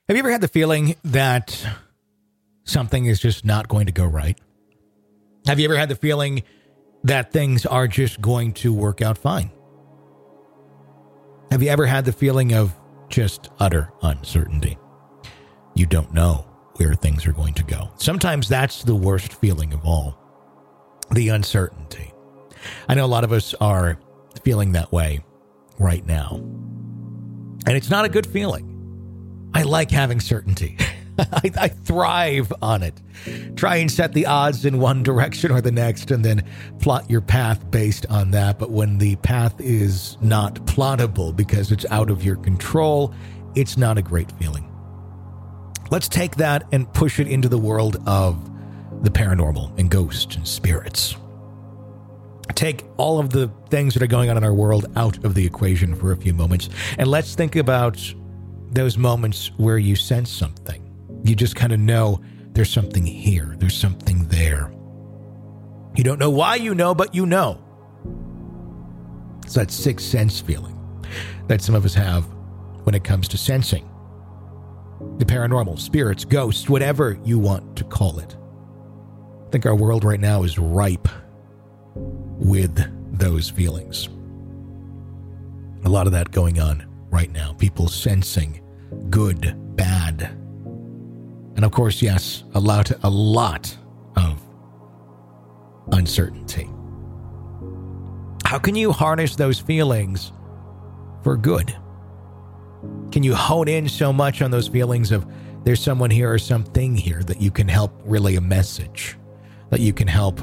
Have you ever had the feeling that something is just not going to go right? Have you ever had the feeling that things are just going to work out fine? Have you ever had the feeling of just utter uncertainty? You don't know where things are going to go. Sometimes that's the worst feeling of all, the uncertainty. I know a lot of us are feeling that way right now, and it's not a good feeling. I like having certainty. I thrive on it. Try and set the odds in one direction or the next and then plot your path based on that. But when the path is not plottable because it's out of your control, it's not a great feeling. Let's take that and push it into the world of the paranormal and ghosts and spirits. Take all of the things that are going on in our world out of the equation for a few moments, and let's think about those moments where you sense something. You just kind of know there's something here. There's something there. You don't know why you know, but you know. It's that sixth sense feeling that some of us have when it comes to sensing. The paranormal, spirits, ghosts, whatever you want to call it. I think our world right now is ripe with those feelings. A lot of that going on right now. People sensing good, bad, and of course, yes, a lot of uncertainty. How can you harness those feelings for good? Can you hone in so much on those feelings of there's someone here or something here that you can help relay a message, that you can help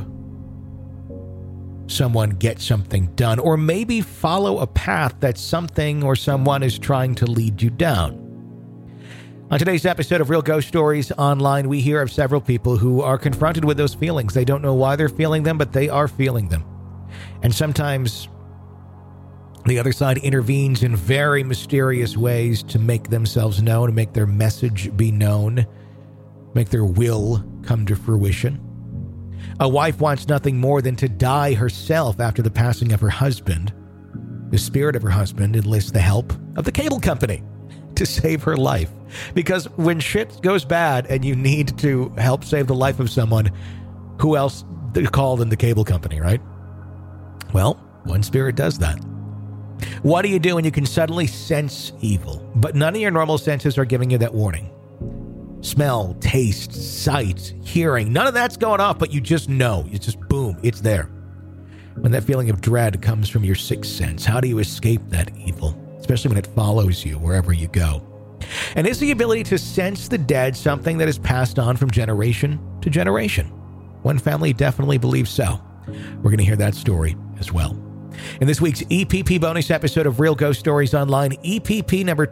someone get something done, or maybe follow a path that something or someone is trying to lead you down? On today's episode of Real Ghost Stories Online, we hear of several people who are confronted with those feelings. They don't know why they're feeling them, but they are feeling them. And sometimes the other side intervenes in very mysterious ways to make themselves known, to make their message be known, make their will come to fruition. A wife wants nothing more than to die herself after the passing of her husband. The spirit of her husband enlists the help of the cable company to save her life. Because when shit goes bad and you need to help save the life of someone, who else to call than the cable company, right? Well, one spirit does that. What do you do when you can suddenly sense evil, but none of your normal senses are giving you that warning? Smell, taste, sight, hearing, none of that's going off, but you just know. It's just boom, it's there. When that feeling of dread comes from your sixth sense, how do you escape that evil? Especially when it follows you wherever you go. And is the ability to sense the dead something that is passed on from generation to generation? One family definitely believes so. We're going to hear that story as well. In this week's EPP bonus episode of Real Ghost Stories Online, EPP number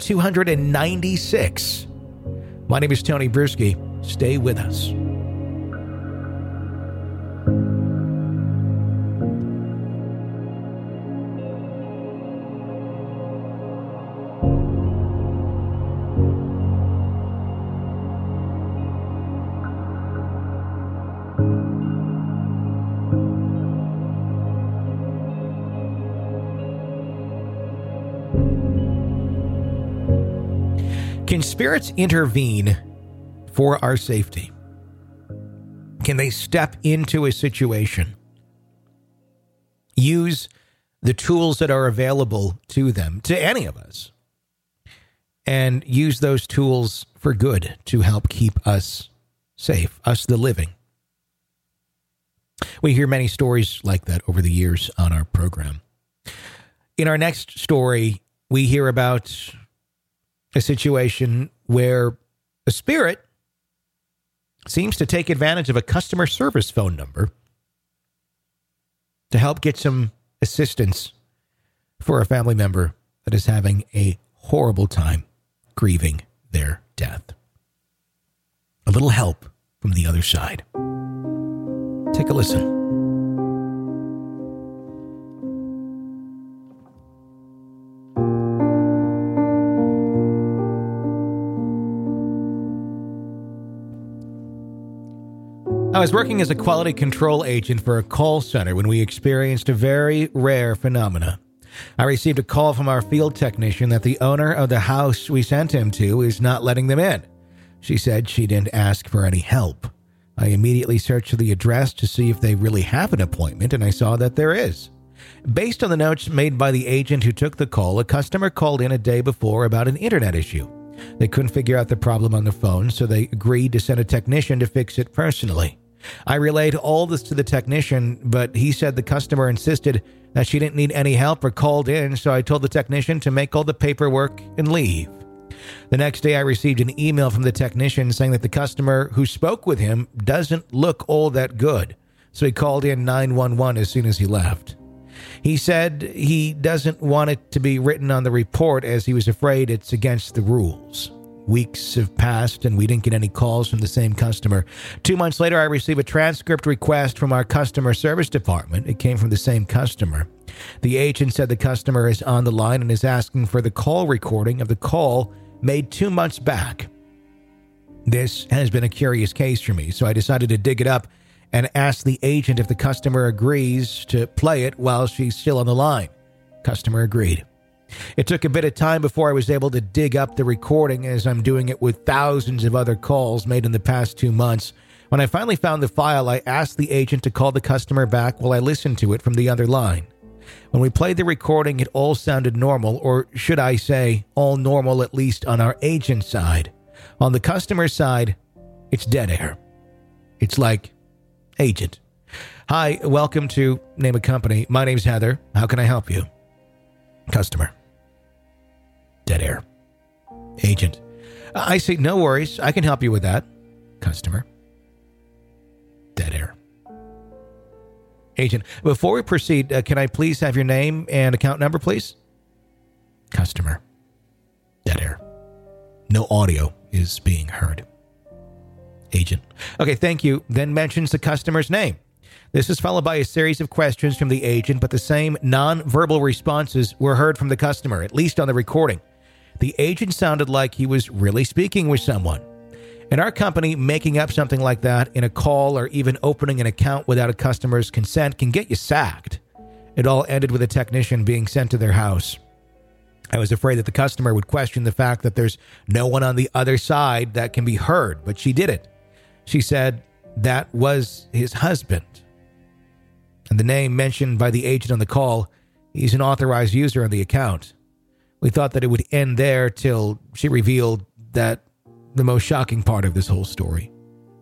296. My name is Tony Bruschi. Stay with us. Can spirits intervene for our safety? Can they step into a situation, use the tools that are available to them, to any of us, and use those tools for good to help keep us safe, us the living? We hear many stories like that over the years on our program. In our next story, we hear about a situation where a spirit seems to take advantage of a customer service phone number to help get some assistance for a family member that is having a horrible time grieving their death. A little help from the other side. Take a listen. I was working as a quality control agent for a call center when we experienced a very rare phenomena. I received a call from our field technician that the owner of the house we sent him to is not letting them in. She said she didn't ask for any help. I immediately searched the address to see if they really have an appointment, and I saw that there is. Based on the notes made by the agent who took the call, a customer called in a day before about an internet issue. They couldn't figure out the problem on the phone, so they agreed to send a technician to fix it personally. I relayed all this to the technician, but he said the customer insisted that she didn't need any help or called in, so I told the technician to make all the paperwork and leave. The next day, I received an email from the technician saying that the customer who spoke with him doesn't look all that good, so he called in 911 as soon as he left. He said he doesn't want it to be written on the report as he was afraid it's against the rules. Weeks have passed and we didn't get any calls from the same customer. 2 months later, I received a transcript request from our customer service department. It came from the same customer. The agent said the customer is on the line and is asking for the call recording of the call made 2 months back. This has been a curious case for me, so I decided to dig it up and ask the agent if the customer agrees to play it while she's still on the line. Customer agreed. It took a bit of time before I was able to dig up the recording, as I'm doing it with thousands of other calls made in the past 2 months. When I finally found the file, I asked the agent to call the customer back while I listened to it from the other line. When we played the recording, it all sounded normal, or should I say, all normal, at least on our agent's side. On the customer side, it's dead air. It's like, agent, hi, welcome to name a company. My name's Heather. How can I help you? Customer, dead air. Agent, I say, no worries. I can help you with that. Customer, dead air. Agent, before we proceed, can I please have your name and account number, please? Customer, dead air. No audio is being heard. Agent, okay, thank you. Then mentions the customer's name. This is followed by a series of questions from the agent, but the same non-verbal responses were heard from the customer, at least on the recording. The agent sounded like he was really speaking with someone. In our company, making up something like that in a call or even opening an account without a customer's consent can get you sacked. It all ended with a technician being sent to their house. I was afraid that the customer would question the fact that there's no one on the other side that can be heard, but she didn't. She said that was his husband. And the name mentioned by the agent on the call, he's an authorized user on the account. We thought that it would end there till she revealed that the most shocking part of this whole story.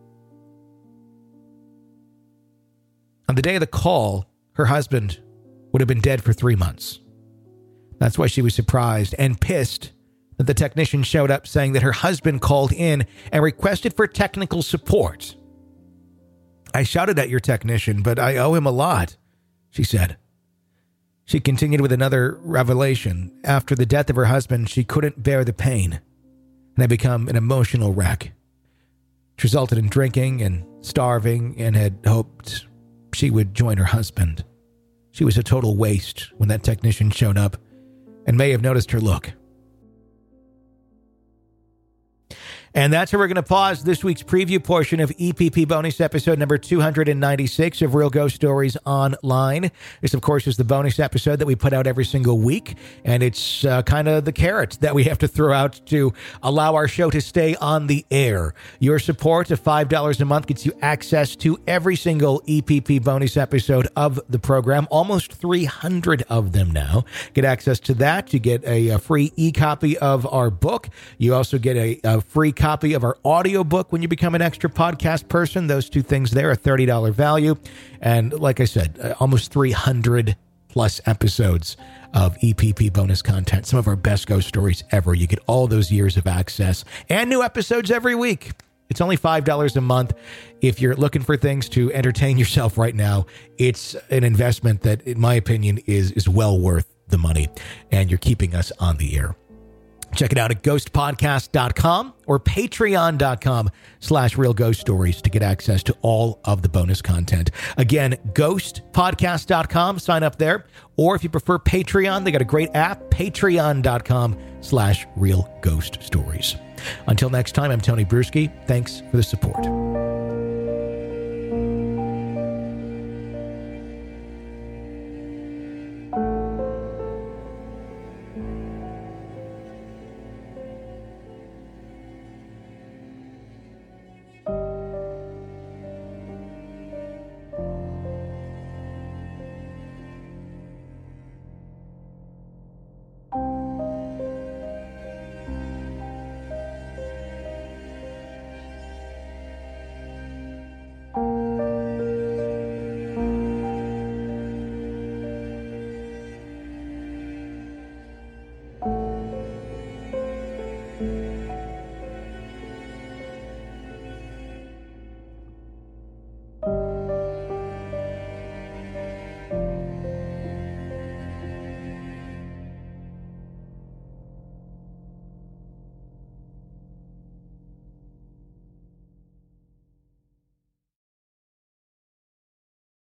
On the day of the call, her husband would have been dead for 3 months. That's why she was surprised and pissed that the technician showed up saying that her husband called in and requested for technical support. I shouted at your technician, but I owe him a lot, she said. She continued with another revelation. After the death of her husband, she couldn't bear the pain and had become an emotional wreck. It resulted in drinking and starving and had hoped she would join her husband. She was a total waste when that technician showed up and may have noticed her look. And that's where we're going to pause this week's preview portion of EPP bonus episode number 296 of Real Ghost Stories Online. This, of course, is the bonus episode that we put out every single week, and it's kind of the carrot that we have to throw out to allow our show to stay on the air. Your support of $5 a month gets you access to every single EPP bonus episode of the program, almost 300 of them now. Get access to that. You get a free e-copy of our book. You also get a free copy of our audiobook when you become an extra podcast person. Those two things there are $30 value. And like I said, almost 300 plus episodes of EPP bonus content. Some of our best ghost stories ever. You get all those years of access and new episodes every week. It's only $5 a month. If you're looking for things to entertain yourself right now, it's an investment that, in my opinion, is well worth the money. And you're keeping us on the air. Check it out at ghostpodcast.com or patreon.com/Real Ghost Stories to get access to all of the bonus content. Again, ghostpodcast.com, sign up there. Or if you prefer Patreon, they got a great app, patreon.com/Real Ghost Stories. Until next time, I'm Tony Bruschi. Thanks for the support.